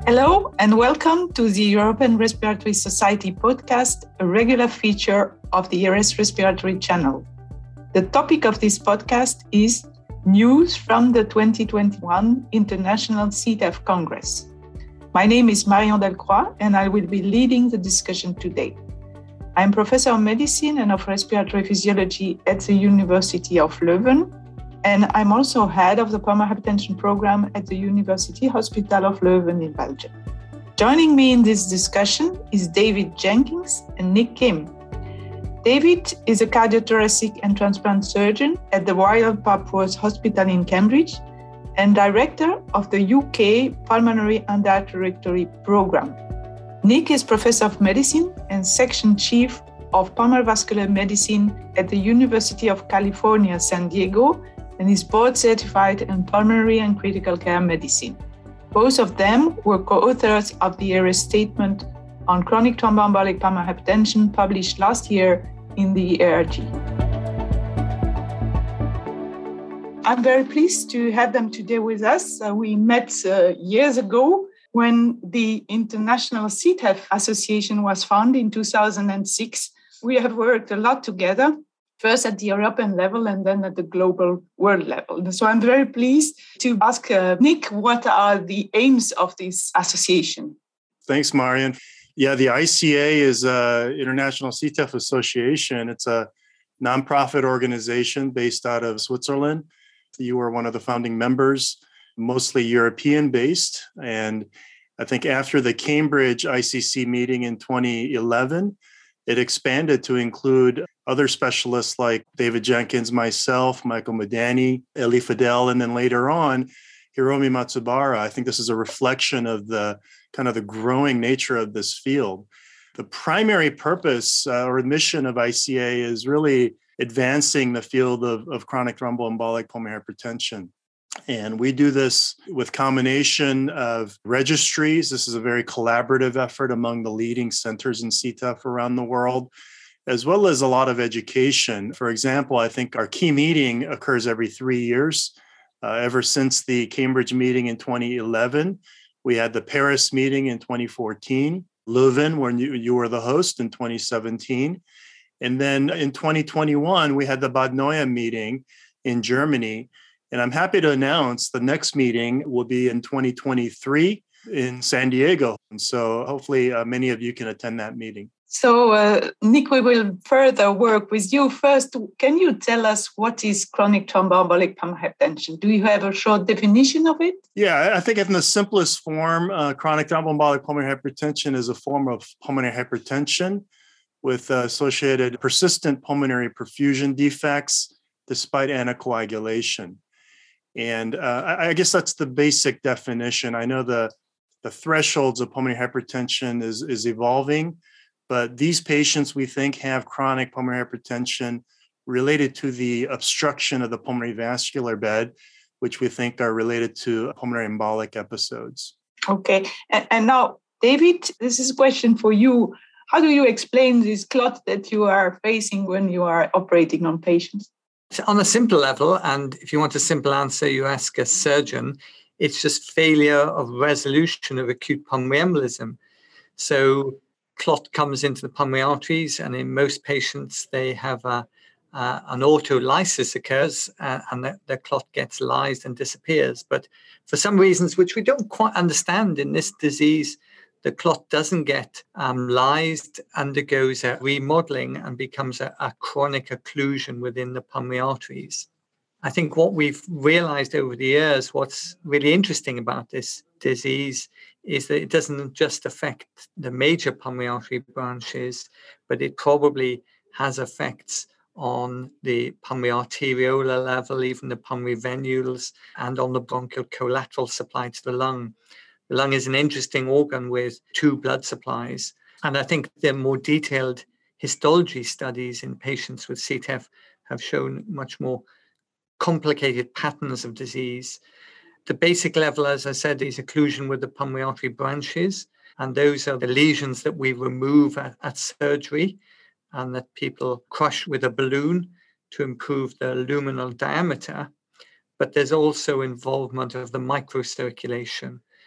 Hello and welcome to the European Respiratory Society podcast, a regular feature of the ERS Respiratory channel. The topic of this podcast is news from the 2021 International CTEPH Congress. My name is Marion Delcroix and I will be leading the discussion today. I'm Professor of Medicine and of Respiratory Physiology at the University of Leuven, and I'm also head of the pulmonary hypertension program at the University Hospital of Leuven in Belgium. Joining me in this discussion is David Jenkins and Nick Kim. David is a cardiothoracic and transplant surgeon at the Royal Papworth Hospital in Cambridge and director of the UK Pulmonary Underrespiratory Program. Nick is Professor of Medicine and Section Chief of Pulmonary Vascular Medicine at the University of California, San Diego, and is board certified in pulmonary and critical care medicine. Both of them were co-authors of the ERS statement on chronic thromboembolic pulmonary hypertension published last year in the ERG. I'm very pleased to have them today with us. We met years ago when the International CTEPH Association was founded in 2006. We have worked a lot together, first at the European level and then at the global world level. So I'm very pleased to ask Nick, what are the aims of this association? Thanks, Marion. Yeah, the ICA is an International CTEPH Association. It's a nonprofit organization based out of Switzerland. You were one of the founding members, mostly European-based. And I think after the Cambridge ICC meeting in 2011, it expanded to include other specialists like David Jenkins, myself, Michael Madani, Elie Fadel, and then later on, Hiromi Matsubara. I think this is a reflection of the kind of the growing nature of this field. The primary purpose or mission of ICA is really advancing the field of chronic thromboembolic pulmonary hypertension. And we do this with combination of registries. This is a very collaborative effort among the leading centers in CTEPH around the world, as well as a lot of education. For example, I think our key meeting occurs every 3 years. Ever since the Cambridge meeting in 2011, we had the Paris meeting in 2014, Leuven, where you were the host, in 2017. And then in 2021, we had the Bad Neuenahr meeting in Germany. And I'm happy to announce the next meeting will be in 2023 in San Diego. And so hopefully many of you can attend that meeting. So, Nick, we will further work with you. First, can you tell us what is chronic thromboembolic pulmonary hypertension? Do you have a short definition of it? Yeah, I think in the simplest form, chronic thromboembolic pulmonary hypertension is a form of pulmonary hypertension with associated persistent pulmonary perfusion defects despite anticoagulation. And I guess that's the basic definition. I know the thresholds of pulmonary hypertension is evolving, but these patients, we think, have chronic pulmonary hypertension related to the obstruction of the pulmonary vascular bed, which we think are related to pulmonary embolic episodes. Okay. And now, David, this is a question for you. How do you explain this clot that you are facing when you are operating on patients? On a simple level, and if you want a simple answer, you ask a surgeon, it's just failure of resolution of acute pulmonary embolism. So clot comes into the pulmonary arteries, and in most patients, they have an autolysis occurs, and the clot gets lysed and disappears. But for some reasons, which we don't quite understand in this disease, the clot doesn't get lysed, undergoes a remodeling and becomes a chronic occlusion within the pulmonary arteries. I think what we've realized over the years, what's really interesting about this disease is that it doesn't just affect the major pulmonary artery branches, but it probably has effects on the pulmonary arteriolar level, even the pulmonary venules, and on the bronchial collateral supply to the lung. The lung is an interesting organ with two blood supplies. And I think the more detailed histology studies in patients with CTEPH have shown much more complicated patterns of disease. The basic level, as I said, is occlusion with the pulmonary artery branches. And those are the lesions that we remove at surgery and that people crush with a balloon to improve the luminal diameter. But there's also involvement of the microcirculation.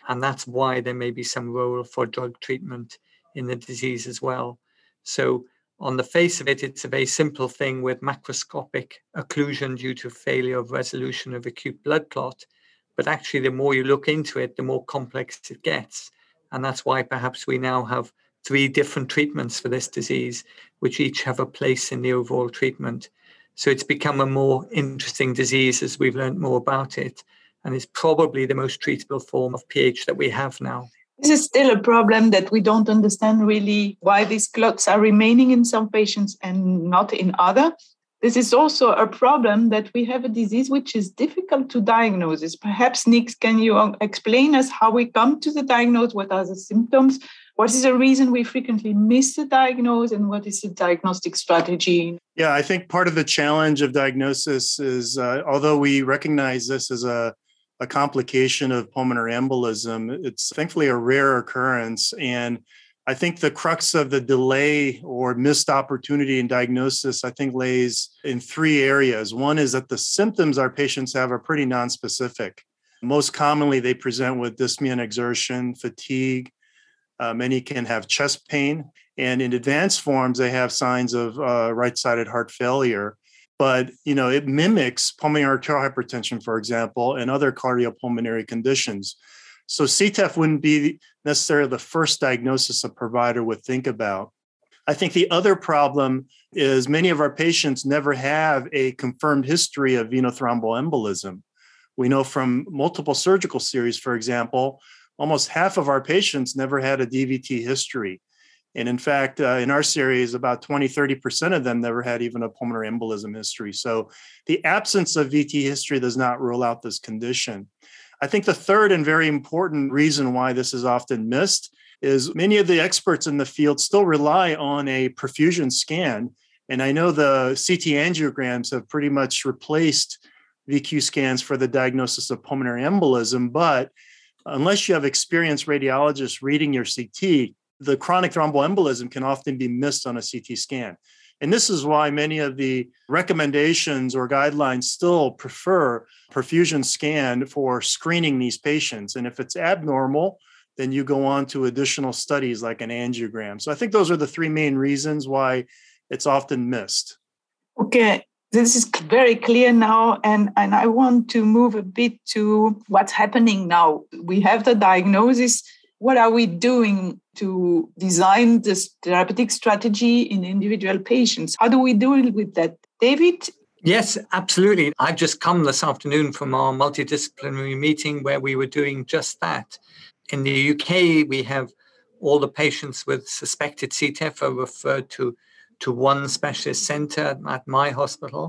And that's why there may be some role for drug treatment in the disease as well. So on the face of it, it's a very simple thing with macroscopic occlusion due to failure of resolution of acute blood clot. But actually, the more you look into it, the more complex it gets. And that's why perhaps we now have 3 different treatments for this disease, which each have a place in the overall treatment. So it's become a more interesting disease as we've learned more about it. And it's probably the most treatable form of PH that we have now. This is still a problem that we don't understand really why these clots are remaining in some patients and not in other. This is also a problem that we have a disease which is difficult to diagnose. Perhaps, Nick, can you explain us how we come to the diagnosis? What are the symptoms? What is the reason we frequently miss the diagnosis, and what is the diagnostic strategy? Yeah, I think part of the challenge of diagnosis is, although we recognize this as a complication of pulmonary embolism, it's thankfully a rare occurrence. And I think the crux of the delay or missed opportunity in diagnosis, I think, lays in 3 areas. One is that the symptoms our patients have are pretty nonspecific. Most commonly, they present with dyspnea and exertion, fatigue. Many can have chest pain. And in advanced forms, they have signs of right-sided heart failure. But, it mimics pulmonary arterial hypertension, for example, and other cardiopulmonary conditions. So CTEPH wouldn't be necessarily the first diagnosis a provider would think about. I think the other problem is many of our patients never have a confirmed history of venous thromboembolism. We know from multiple surgical series, for example, almost half of our patients never had a DVT history. And in fact, in our series, about 20-30% of them never had even a pulmonary embolism history. So the absence of VT history does not rule out this condition. I think the third and very important reason why this is often missed is many of the experts in the field still rely on a perfusion scan. And I know the CT angiograms have pretty much replaced VQ scans for the diagnosis of pulmonary embolism. But unless you have experienced radiologists reading your CT, the chronic thromboembolism can often be missed on a CT scan. And this is why many of the recommendations or guidelines still prefer perfusion scan for screening these patients. And if it's abnormal, then you go on to additional studies like an angiogram. So I think those are the 3 main reasons why it's often missed. Okay, this is very clear now. And I want to move a bit to what's happening now. We have the diagnosis. What are we doing to design this therapeutic strategy in individual patients? How do we deal with that? David? Yes, absolutely. I've just come this afternoon from our multidisciplinary meeting where we were doing just that. In the UK, we have all the patients with suspected CTEPH are referred to one specialist centre at my hospital.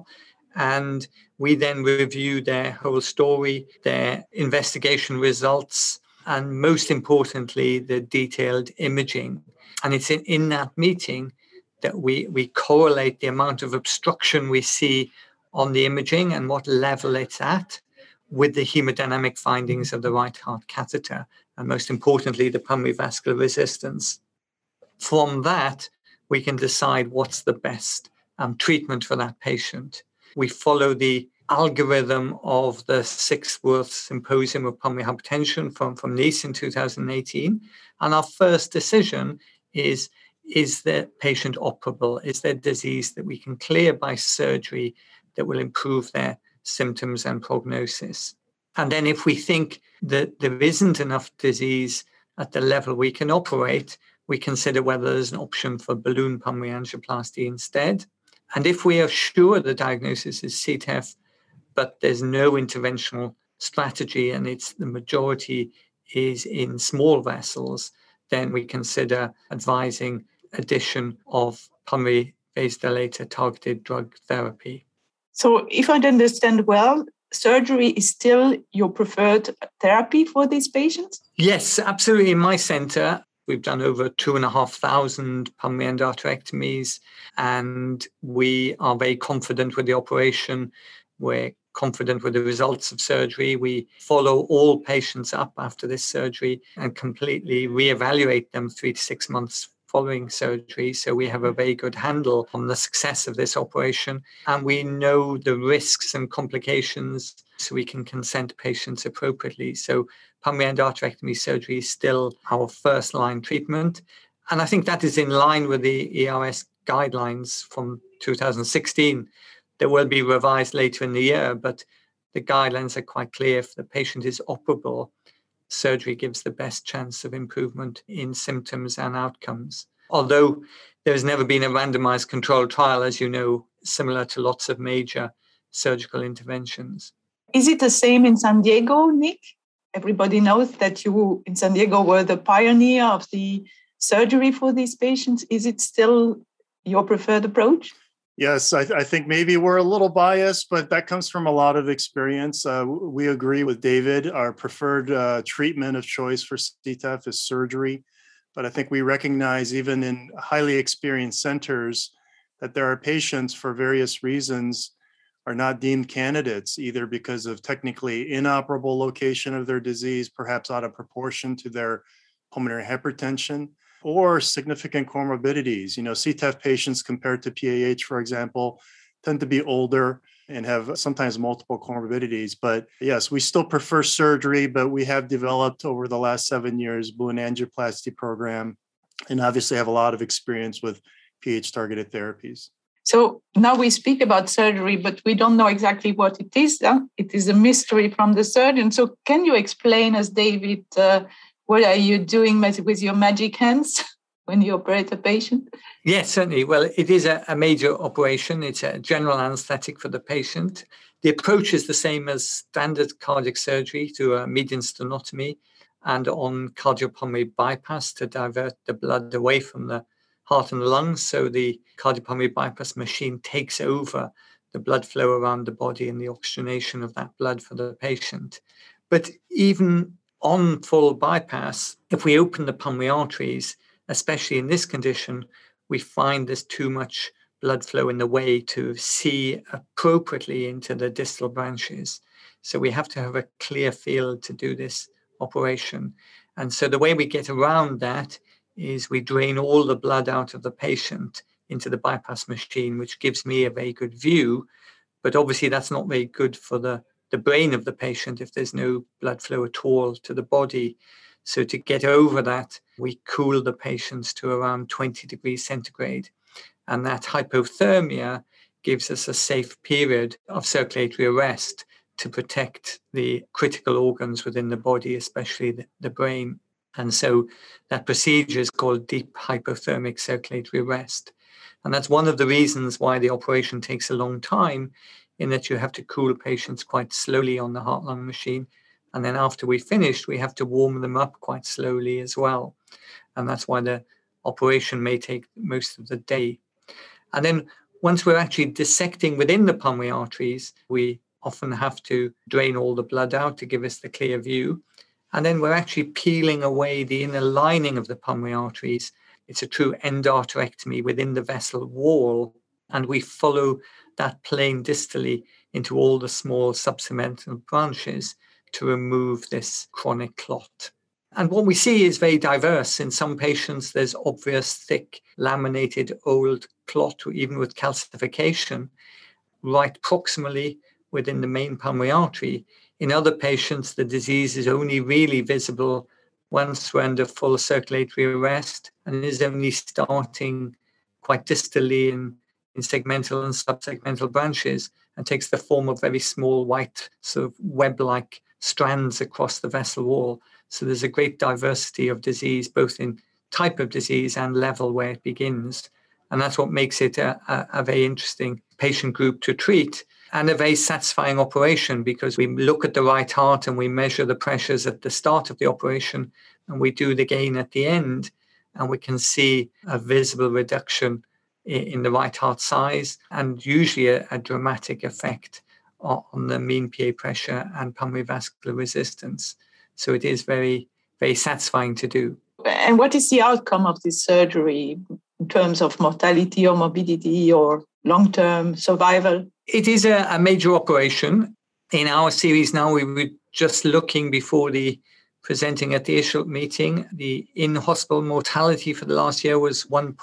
And we then review their whole story, their investigation results, and most importantly, the detailed imaging. And it's in that meeting that we correlate the amount of obstruction we see on the imaging and what level it's at with the hemodynamic findings of the right heart catheter, and most importantly, the pulmonary vascular resistance. From that, we can decide what's the best treatment for that patient. We follow the algorithm of the 6th World Symposium of Pulmonary Hypertension from Nice in 2018. And our first decision is the patient operable? Is there disease that we can clear by surgery that will improve their symptoms and prognosis? And then if we think that there isn't enough disease at the level we can operate, we consider whether there's an option for balloon pulmonary angioplasty instead. And if we are sure the diagnosis is CTEPH, but there's no interventional strategy and the majority is in small vessels, then we consider advising addition of pulmonary vasodilator targeted drug therapy. So if I understand well, surgery is still your preferred therapy for these patients? Yes, absolutely. In my centre, we've done over 2,500 pulmonary endarterectomies, and we are very confident with the operation. We're confident with the results of surgery. We follow all patients up after this surgery and completely reevaluate them 3 to 6 months following surgery. So we have a very good handle on the success of this operation, and we know the risks and complications so we can consent patients appropriately. So pulmonary endarterectomy surgery is still our first line treatment. And I think that is in line with the ERS guidelines from 2016. They will be revised later in the year, but the guidelines are quite clear. If the patient is operable, surgery gives the best chance of improvement in symptoms and outcomes. Although there's never been a randomized controlled trial, as you know, similar to lots of major surgical interventions. Is it the same in San Diego, Nick? Everybody knows that you in San Diego were the pioneer of the surgery for these patients. Is it still your preferred approach? Yes, I think maybe we're a little biased, but that comes from a lot of experience. We agree with David. Our preferred treatment of choice for CTEPH is surgery. But I think we recognize even in highly experienced centers that there are patients for various reasons are not deemed candidates, either because of technically inoperable location of their disease, perhaps out of proportion to their pulmonary hypertension, or significant comorbidities. CTEPH patients compared to PAH, for example, tend to be older and have sometimes multiple comorbidities. But yes, we still prefer surgery, but we have developed over the last 7 years balloon angioplasty program, and obviously have a lot of experience with pH-targeted therapies. So now we speak about surgery, but we don't know exactly what it is. It is a mystery from the surgeon. So can you explain us, David, what are you doing with your magic hands when you operate a patient? Yes, certainly. Well, it is a major operation. It's a general anesthetic for the patient. The approach is the same as standard cardiac surgery to a median stenotomy and on cardiopulmonary bypass to divert the blood away from the heart and the lungs. So the cardiopulmonary bypass machine takes over the blood flow around the body and the oxygenation of that blood for the patient. But even on full bypass, if we open the pulmonary arteries, especially in this condition, we find there's too much blood flow in the way to see appropriately into the distal branches. So we have to have a clear field to do this operation. And so the way we get around that is we drain all the blood out of the patient into the bypass machine, which gives me a very good view. But obviously that's not very good for the brain of the patient if there's no blood flow at all to the body. So to get over that, we cool the patients to around 20 degrees centigrade. And that hypothermia gives us a safe period of circulatory arrest to protect the critical organs within the body, especially the brain. And so that procedure is called deep hypothermic circulatory arrest. And that's one of the reasons why the operation takes a long time, in that you have to cool patients quite slowly on the heart-lung machine. And then after we finish, we have to warm them up quite slowly as well. And that's why the operation may take most of the day. And then once we're actually dissecting within the pulmonary arteries, we often have to drain all the blood out to give us the clear view. And then we're actually peeling away the inner lining of the pulmonary arteries. It's a true endarterectomy within the vessel wall. And we follow that plane distally into all the small subsegmental branches to remove this chronic clot. And what we see is very diverse. In some patients, there's obvious, thick, laminated old clot, even with calcification, right proximally within the main pulmonary artery. In other patients, the disease is only really visible once we're under full circulatory arrest and is only starting quite distally in segmental and subsegmental branches and takes the form of very small white sort of web-like strands across the vessel wall. So there's a great diversity of disease, both in type of disease and level where it begins. And that's what makes it a very interesting patient group to treat and a very satisfying operation, because we look at the right heart and we measure the pressures at the start of the operation and we do the gain at the end, and we can see a visible reduction in the right heart size and usually a dramatic effect on the mean PA pressure and pulmonary vascular resistance. So it is very, very satisfying to do. And what is the outcome of this surgery in terms of mortality or morbidity or long-term survival? It is a major operation. In our series now, we were just looking before the presenting at the ISHLT meeting. The in-hospital mortality for the last year was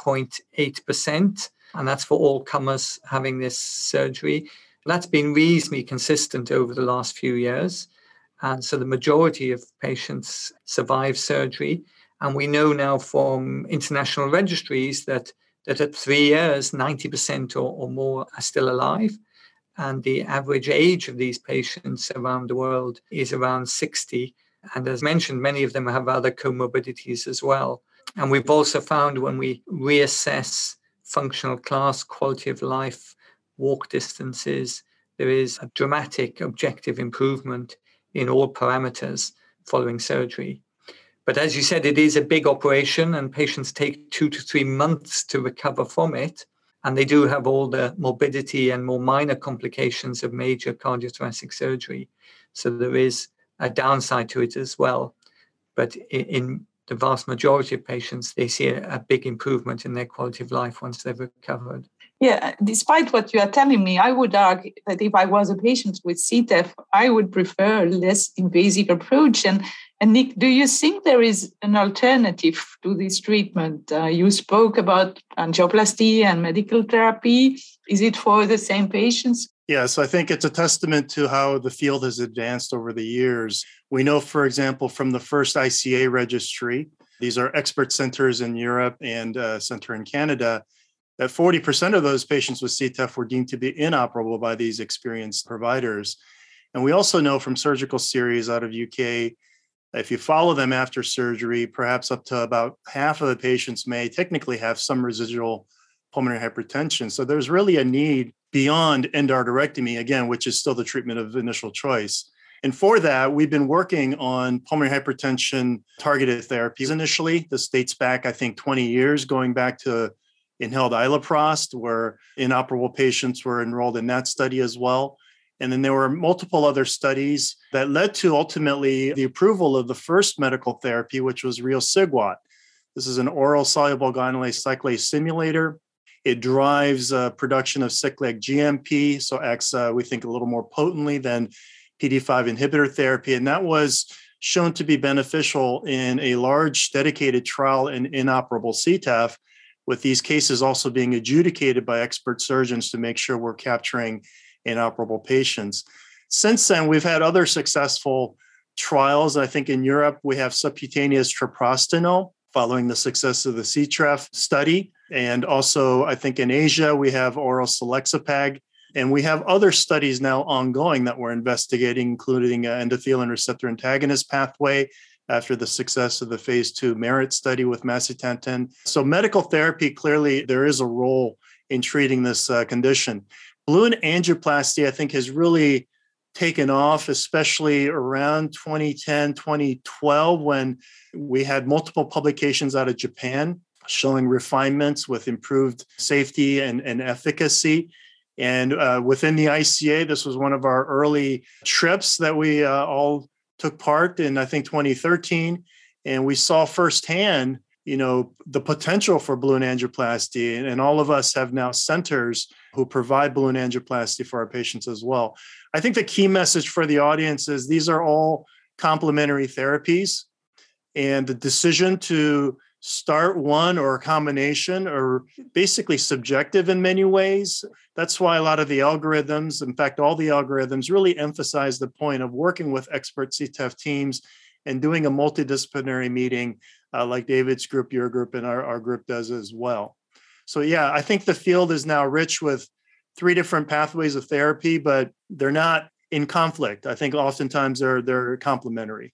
1.8%, and that's for all comers having this surgery. That's been reasonably consistent over the last few years. And so the majority of patients survive surgery. And we know now from international registries that at 3 years, 90% or more are still alive. And the average age of these patients around the world is around 60. And as mentioned, many of them have other comorbidities as well. And we've also found when we reassess functional class, quality of life, walk distances, there is a dramatic objective improvement in all parameters following surgery. But as you said, it is a big operation and patients take 2 to 3 months to recover from it. And they do have all the morbidity and more minor complications of major cardiothoracic surgery. So there is a downside to it as well. But in the vast majority of patients, they see a big improvement in their quality of life once they've recovered. Yeah, despite what you are telling me, I would argue that if I was a patient with CTEPH, I would prefer a less invasive approach. And Nick, do you think there is an alternative to this treatment? You spoke about angioplasty and medical therapy. Is it for the same patients? Yes, I think it's a testament to how the field has advanced over the years. We know, for example, from the first ICA registry, these are expert centers in Europe and a center in Canada, that 40% of those patients with CTEPH were deemed to be inoperable by these experienced providers. And we also know from surgical series out of UK, if you follow them after surgery, perhaps up to about half of the patients may technically have some residual pulmonary hypertension. So there's really a need beyond endarterectomy, again, which is still the treatment of initial choice. And for that, we've been working on pulmonary hypertension targeted therapies initially. This dates back, I think, 20 years, going back to inhaled iloprost, where inoperable patients were enrolled in that study as well. And then there were multiple other studies that led to ultimately the approval of the first medical therapy, which was riociguat. This is an oral soluble guanylate cyclase simulator. It drives production of cyclic GMP, so acts, we think, a little more potently than PDE5 inhibitor therapy. And that was shown to be beneficial in a large dedicated trial in inoperable CTEPH, with these cases also being adjudicated by expert surgeons to make sure we're capturing inoperable patients. Since then, we've had other successful trials. I think in Europe, we have subcutaneous treprostinil following the success of the CTREF study. And also, I think in Asia, we have oral selexipag. And we have other studies now ongoing that we're investigating, including endothelin receptor antagonist pathway after the success of the phase 2 MERIT study with macitentan. So medical therapy, clearly, there is a role in treating this condition. Balloon angioplasty, I think, has really taken off, especially around 2010, 2012, when we had multiple publications out of Japan showing refinements with improved safety and efficacy. And within the ICA, this was one of our early trips that we all took part in, I think, 2013. And we saw firsthand, the potential for balloon angioplasty. And all of us have now centers who provide balloon angioplasty for our patients as well. I think the key message for the audience is these are all complementary therapies. And the decision to start one or a combination are basically subjective in many ways. That's why a lot of the algorithms, in fact, all the algorithms really emphasize the point of working with expert CTEPH teams and doing a multidisciplinary meeting like David's group, your group, and our group does as well. So yeah, I think the field is now rich with 3 different pathways of therapy, but they're not in conflict. I think oftentimes they're complementary.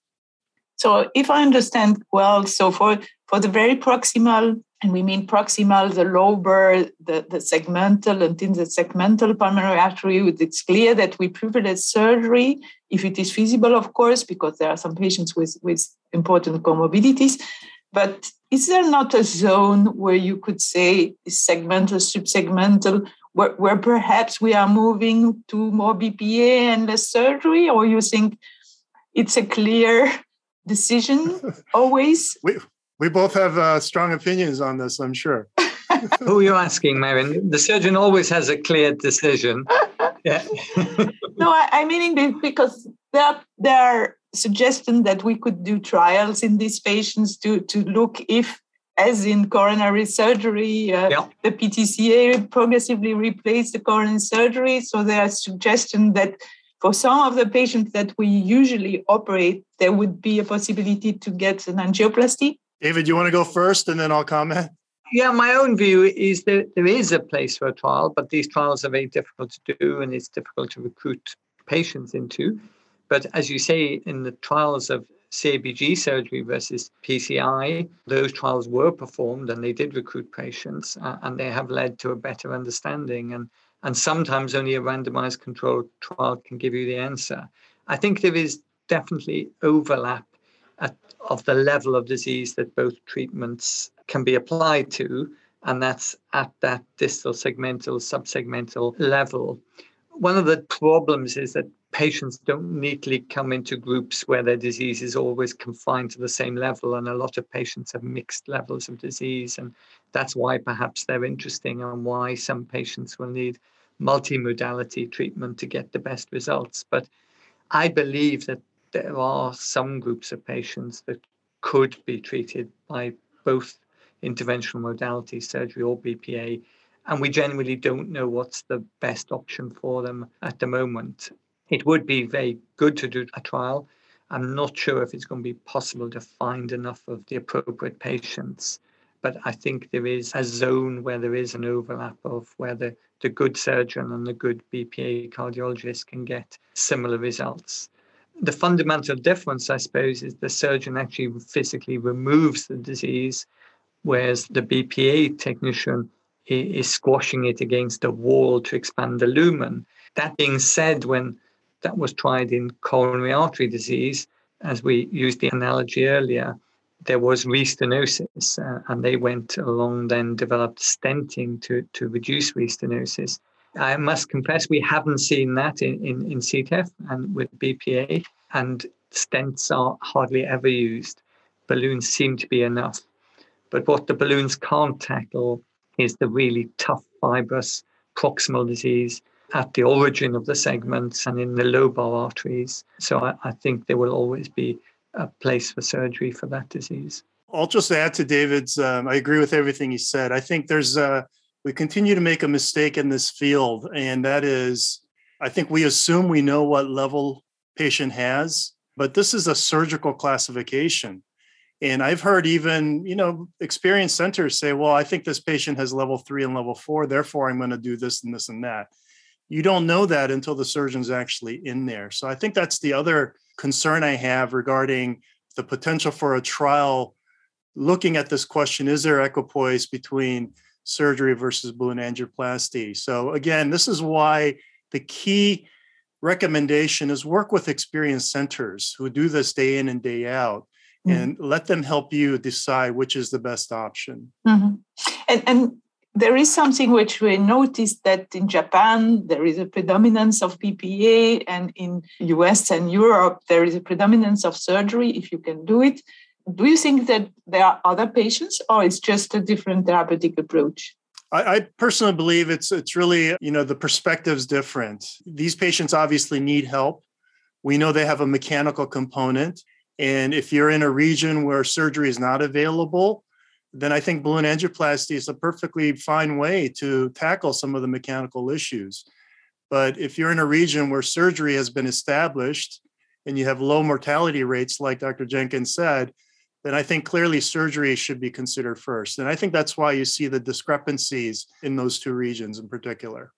So if I understand well, so for the very proximal, and we mean proximal, the lobar, the segmental, and in the segmental pulmonary artery, it's clear that we privilege surgery, if it is feasible, of course, because there are some patients with important comorbidities. But is there not a zone where you could say is segmental, subsegmental, where perhaps we are moving to more BPA and less surgery, or you think it's a clear decision always? We both have strong opinions on this, I'm sure. Who are you asking, Marion? The surgeon always has a clear decision. Yeah. No, I mean because there are suggestion that we could do trials in these patients to look if, as in coronary surgery, the PTCA progressively replaced the coronary surgery. So there are suggestions that for some of the patients that we usually operate, there would be a possibility to get an angioplasty. David, you want to go first and then I'll comment? Yeah, my own view is that there is a place for a trial, but these trials are very difficult to do and it's difficult to recruit patients into. But as you say, in the trials of CABG surgery versus PCI, those trials were performed and they did recruit patients and they have led to a better understanding. And sometimes only a randomized controlled trial can give you the answer. I think there is definitely overlap of the level of disease that both treatments can be applied to, and that's at that distal segmental, subsegmental level. One of the problems is that patients don't neatly come into groups where their disease is always confined to the same level, and a lot of patients have mixed levels of disease, and that's why perhaps they're interesting and why some patients will need multimodality treatment to get the best results. But I believe that there are some groups of patients that could be treated by both interventional modalities, surgery or BPA, and we generally don't know what's the best option for them at the moment. It would be very good to do a trial. I'm not sure if it's going to be possible to find enough of the appropriate patients, but I think there is a zone where there is an overlap of where the good surgeon and the good BPA cardiologist can get similar results. The fundamental difference, I suppose, is the surgeon actually physically removes the disease, whereas the BPA technician is squashing it against a wall to expand the lumen. That being said, when that was tried in coronary artery disease, as we used the analogy earlier, there was restenosis, and they went along then developed stenting to reduce restenosis. I must confess we haven't seen that in CTEPH and with BPA, and stents are hardly ever used. Balloons seem to be enough. But what the balloons can't tackle is the really tough fibrous proximal disease at the origin of the segments and in the lobar arteries. So I think there will always be a place for surgery for that disease. I'll just add to David's, I agree with everything he said. I think we continue to make a mistake in this field, and that is, I think we assume we know what level patient has, but this is a surgical classification. And I've heard even, experienced centers say, well, I think this patient has level 3 and level 4, therefore I'm going to do this and this and that. You don't know that until the surgeon's actually in there. So I think that's the other concern I have regarding the potential for a trial looking at this question, is there equipoise between surgery versus balloon angioplasty? So again, this is why the key recommendation is work with experienced centers who do this day in and day out, and let them help you decide which is the best option. Mm-hmm. And there is something which we noticed that in Japan, there is a predominance of BPA, and in US and Europe, there is a predominance of surgery if you can do it. Do you think that there are other patients, or it's just a different therapeutic approach? I personally believe it's really, the perspective's different. These patients obviously need help. We know they have a mechanical component. And if you're in a region where surgery is not available, then I think balloon angioplasty is a perfectly fine way to tackle some of the mechanical issues. But if you're in a region where surgery has been established and you have low mortality rates, like Dr. Jenkins said, then I think clearly surgery should be considered first. And I think that's why you see the discrepancies in those two regions in particular.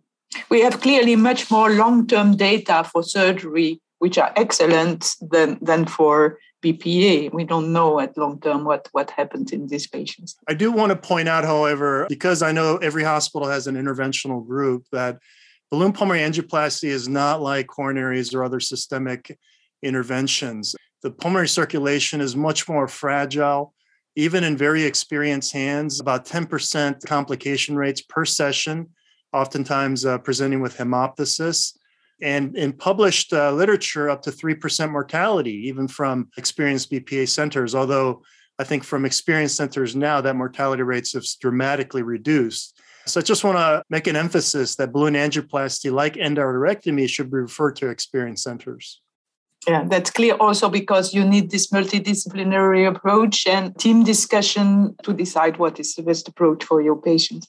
We have clearly much more long-term data for surgery, which are excellent than for BPA. We don't know at long term what happens in these patients. I do want to point out, however, because I know every hospital has an interventional group, that balloon pulmonary angioplasty is not like coronaries or other systemic interventions. The pulmonary circulation is much more fragile. Even in very experienced hands, about 10% complication rates per session, oftentimes presenting with hemoptysis. And in published literature, up to 3% mortality, even from experienced BPA centers, although I think from experienced centers now, that mortality rates have dramatically reduced. So I just want to make an emphasis that balloon angioplasty, like endarterectomy, should be referred to experienced centers. Yeah, that's clear also because you need this multidisciplinary approach and team discussion to decide what is the best approach for your patients.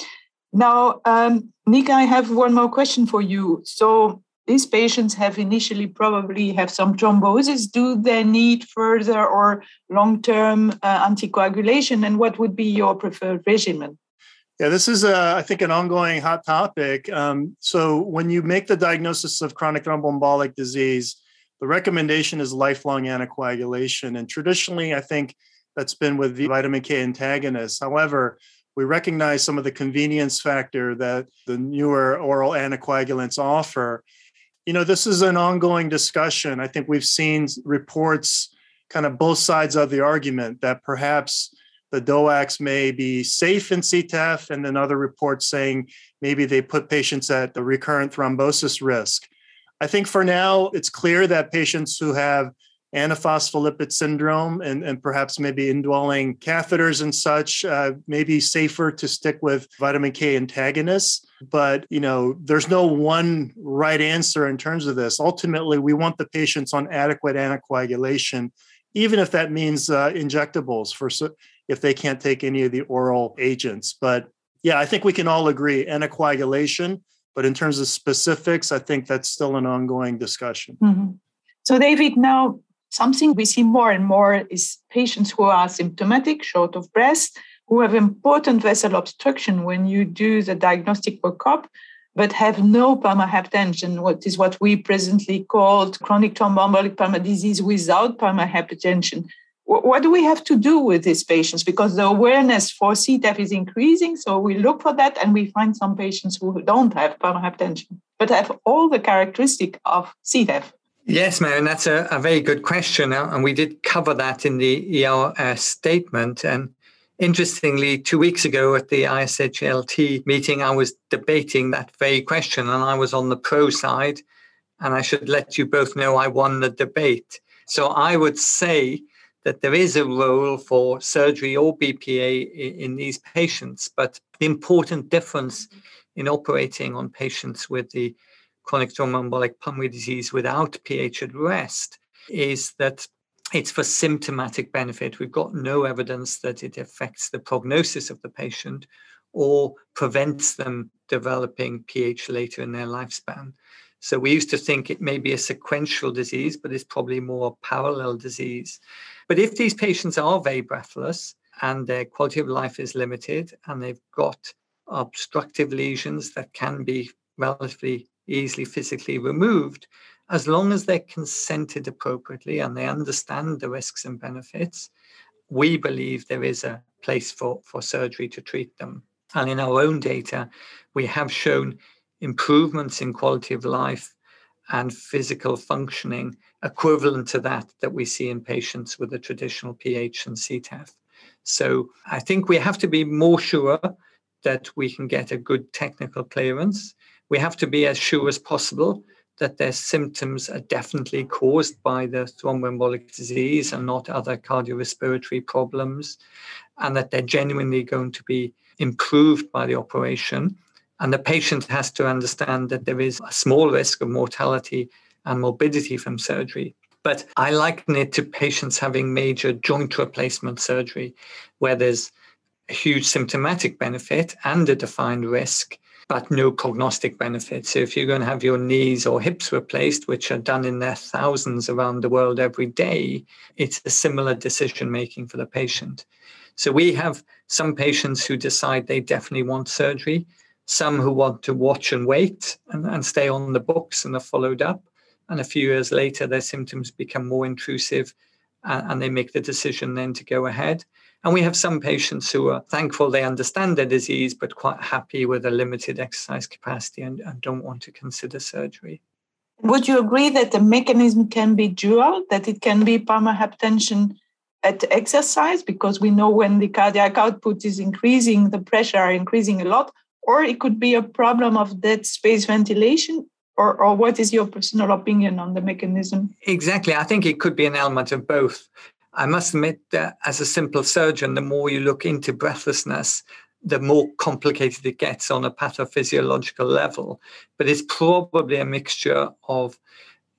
Now, Nika, I have one more question for you. So these patients have initially probably have some thrombosis. Do they need further or long-term anticoagulation? And what would be your preferred regimen? Yeah, this is, I think, an ongoing hot topic. So when you make the diagnosis of chronic thromboembolic disease, the recommendation is lifelong anticoagulation. And traditionally, I think that's been with the vitamin K antagonists. However, we recognize some of the convenience factor that the newer oral anticoagulants offer. This is an ongoing discussion. I think we've seen reports, kind of both sides of the argument, that perhaps the DOACs may be safe in CTEPH, and then other reports saying maybe they put patients at the recurrent thrombosis risk. I think for now, it's clear that patients who have antiphospholipid syndrome and perhaps maybe indwelling catheters and such may be safer to stick with vitamin K antagonists. But, there's no one right answer in terms of this. Ultimately, we want the patients on adequate anticoagulation, even if that means injectables if they can't take any of the oral agents. But yeah, I think we can all agree anticoagulation. But in terms of specifics, I think that's still an ongoing discussion. Mm-hmm. So, David, now something we see more and more is patients who are symptomatic, short of breath, who have important vessel obstruction when you do the diagnostic workup, but have no pulmonary hypertension, what we presently call chronic thromboembolic pulmonary disease without pulmonary hypertension. What do we have to do with these patients? Because the awareness for CTEPH is increasing, so we look for that and we find some patients who don't have pulmonary hypertension, but have all the characteristics of CTEPH. Yes, Marion, that's a very good question. And we did cover that in the ER statement. And interestingly, 2 weeks ago at the ISHLT meeting, I was debating that very question, and I was on the pro side. And I should let you both know I won the debate. So I would say that there is a role for surgery or BPA in these patients. But the important difference in operating on patients with the chronic thromboembolic pulmonary disease without PH at rest is that it's for symptomatic benefit. We've got no evidence that it affects the prognosis of the patient or prevents them developing PH later in their lifespan. So we used to think it may be a sequential disease, but it's probably more a parallel disease. But if these patients are very breathless and their quality of life is limited and they've got obstructive lesions that can be relatively easily physically removed, as long as they're consented appropriately and they understand the risks and benefits, we believe there is a place for surgery to treat them. And in our own data, we have shown improvements in quality of life and physical functioning equivalent to that we see in patients with a traditional PH and CTEPH. So I think we have to be more sure that we can get a good technical clearance. We have to be as sure as possible that their symptoms are definitely caused by the thromboembolic disease and not other cardiorespiratory problems, and that they're genuinely going to be improved by the operation. And the patient has to understand that there is a small risk of mortality and morbidity from surgery. But I liken it to patients having major joint replacement surgery, where there's a huge symptomatic benefit and a defined risk, but no prognostic benefit. So if you're going to have your knees or hips replaced, which are done in their thousands around the world every day, it's a similar decision-making for the patient. So we have some patients who decide they definitely want surgery, some who want to watch and wait and stay on the books and are followed up. And a few years later, their symptoms become more intrusive and they make the decision then to go ahead. And we have some patients who are thankful they understand their disease, but quite happy with a limited exercise capacity and don't want to consider surgery. Would you agree that the mechanism can be dual, that it can be pulmonary hypertension at exercise? Because we know when the cardiac output is increasing, the pressure are increasing a lot, or it could be a problem of dead space ventilation. Or what is your personal opinion on the mechanism? Exactly. I think it could be an element of both. I must admit that as a simple surgeon, the more you look into breathlessness, the more complicated it gets on a pathophysiological level. But it's probably a mixture of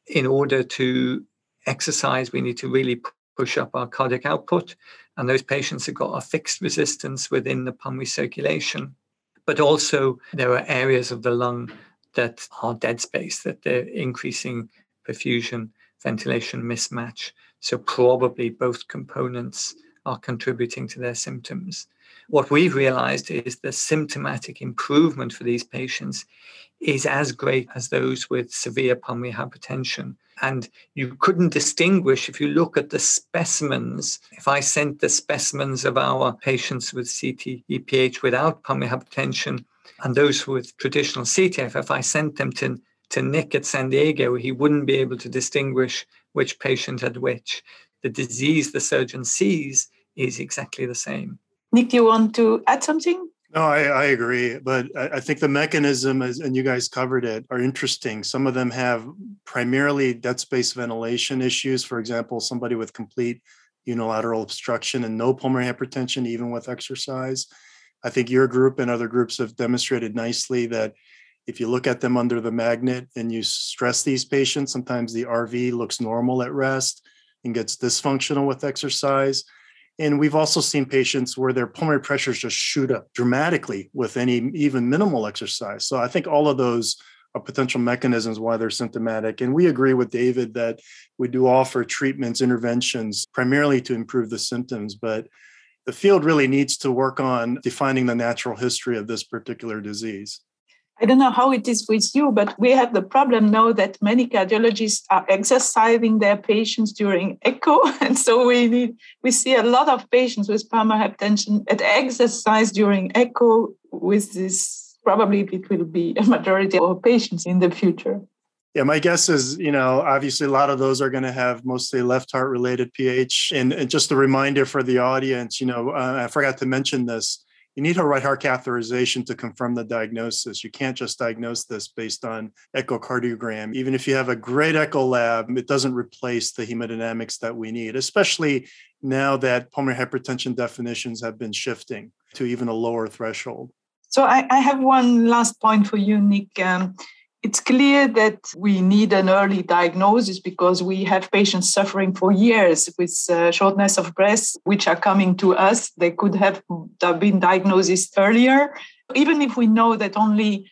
in order to exercise, we need to really push up our cardiac output. And those patients have got a fixed resistance within the pulmonary circulation. But also there are areas of the lung that are dead space, that they're increasing perfusion, ventilation mismatch. So probably both components are contributing to their symptoms. What we've realized is the symptomatic improvement for these patients is as great as those with severe pulmonary hypertension. And you couldn't distinguish if you look at the specimens. If I sent the specimens of our patients with CT-EPH without pulmonary hypertension and those with traditional CTF, if I sent them to Nick at San Diego, he wouldn't be able to distinguish which patient had which. The disease the surgeon sees is exactly the same. Nick, you want to add something? No, I agree. But I think the mechanism, and you guys covered it, are interesting. Some of them have primarily dead space ventilation issues. For example, somebody with complete unilateral obstruction and no pulmonary hypertension, even with exercise. I think your group and other groups have demonstrated nicely that if you look at them under the magnet and you stress these patients, sometimes the RV looks normal at rest and gets dysfunctional with exercise. And we've also seen patients where their pulmonary pressures just shoot up dramatically with any even minimal exercise. So I think all of those are potential mechanisms why they're symptomatic. And we agree with David that we do offer treatments, interventions, primarily to improve the symptoms. But the field really needs to work on defining the natural history of this particular disease. I don't know how it is with you, but we have the problem now that many cardiologists are exercising their patients during echo. And so we see a lot of patients with pulmonary hypertension at exercise during echo with this. Probably it will be a majority of patients in the future. Yeah, my guess is, obviously a lot of those are going to have mostly left heart related PH. And just a reminder for the audience, I forgot to mention this. You need a right heart catheterization to confirm the diagnosis. You can't just diagnose this based on echocardiogram. Even if you have a great echo lab, it doesn't replace the hemodynamics that we need, especially now that pulmonary hypertension definitions have been shifting to even a lower threshold. So I have one last point for you, Nick. It's clear that we need an early diagnosis because we have patients suffering for years with shortness of breath, which are coming to us. They could have been diagnosed earlier. Even if we know that only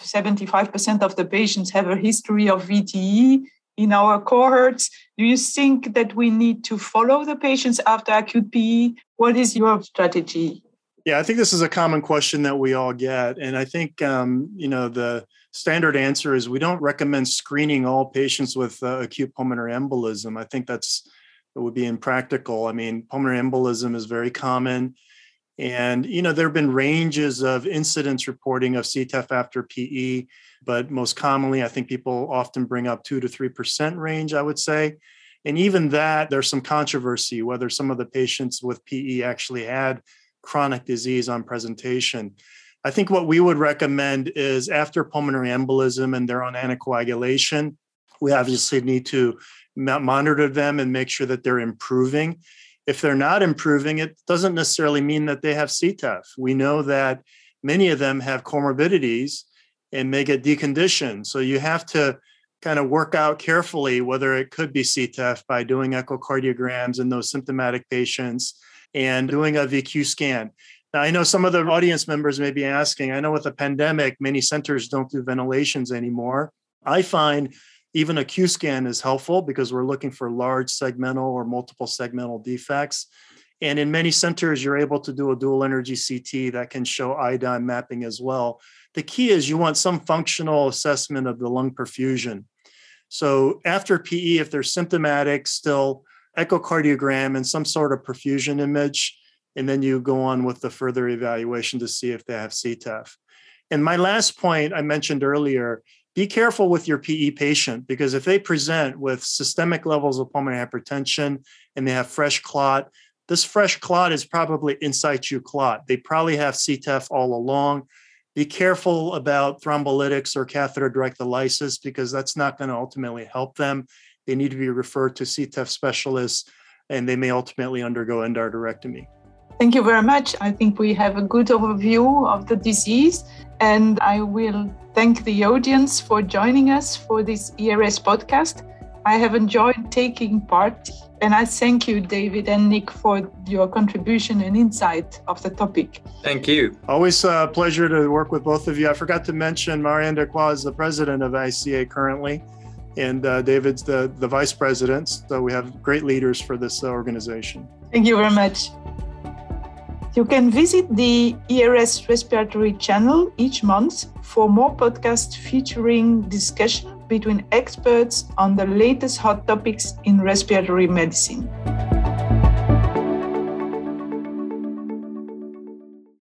75% of the patients have a history of VTE in our cohorts, do you think that we need to follow the patients after acute PE? What is your strategy? Yeah, I think this is a common question that we all get. And I think, the standard answer is we don't recommend screening all patients with acute pulmonary embolism. I think it would be impractical. I mean, pulmonary embolism is very common. And, there have been ranges of incidence reporting of CTEPH after PE, but most commonly, I think people often bring up 2 to 3% range, I would say. And even that, there's some controversy whether some of the patients with PE actually had chronic disease on presentation. I think what we would recommend is after pulmonary embolism and they're on anticoagulation, we obviously need to monitor them and make sure that they're improving. If they're not improving, it doesn't necessarily mean that they have CTEPH. We know that many of them have comorbidities and may get deconditioned. So you have to kind of work out carefully whether it could be CTEPH by doing echocardiograms in those symptomatic patients and doing a VQ scan. Now, I know some of the audience members may be asking, I know with the pandemic, many centers don't do ventilations anymore. I find even a Q scan is helpful because we're looking for large segmental or multiple segmental defects. And in many centers, you're able to do a dual energy CT that can show iodine mapping as well. The key is you want some functional assessment of the lung perfusion. So after PE, if they're symptomatic, still echocardiogram and some sort of perfusion image, and then you go on with the further evaluation to see if they have CTEPH. And my last point I mentioned earlier, be careful with your PE patient because if they present with systemic levels of pulmonary hypertension and they have fresh clot, this fresh clot is probably in situ clot. They probably have CTEPH all along. Be careful about thrombolytics or catheter directolysis because that's not going to ultimately help them. They need to be referred to CTEPH specialists and they may ultimately undergo endarterectomy. Thank you very much. I think we have a good overview of the disease, and I will thank the audience for joining us for this ERS podcast. I have enjoyed taking part, and I thank you, David and Nick, for your contribution and insight of the topic. Thank you. Always a pleasure to work with both of you. I forgot to mention Marianne Decroix is the president of ICA currently, and David's the vice president. So we have great leaders for this organization. Thank you very much. You can visit the ERS Respiratory channel each month for more podcasts featuring discussion between experts on the latest hot topics in respiratory medicine.